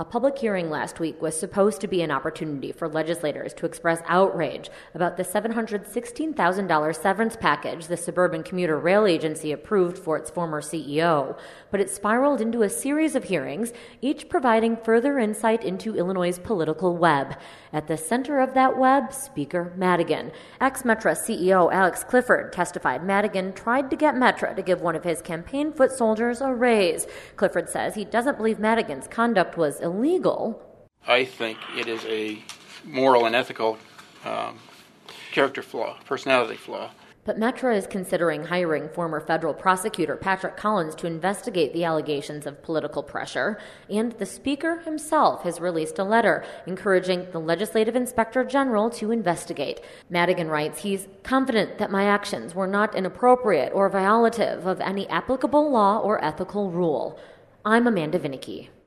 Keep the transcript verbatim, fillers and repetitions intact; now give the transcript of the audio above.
A public hearing last week was supposed to be an opportunity for legislators to express outrage about the seven hundred sixteen thousand dollars severance package the Suburban Commuter Rail Agency approved for its former C E O, but it spiraled into a series of hearings, each providing further insight into Illinois' political web. At the center of that web, Speaker Madigan. Ex-Metra C E O Alex Clifford testified Madigan tried to get Metra to give one of his campaign foot soldiers a raise. Clifford says he doesn't believe Madigan's conduct was illegal. I think it is a moral and ethical um, character flaw, personality flaw. But Metra is considering hiring former federal prosecutor Patrick Collins to investigate the allegations of political pressure, and the Speaker himself has released a letter encouraging the Legislative Inspector General to investigate. Madigan writes he's confident that my actions were not inappropriate or violative of any applicable law or ethical rule. I'm Amanda Vinicky.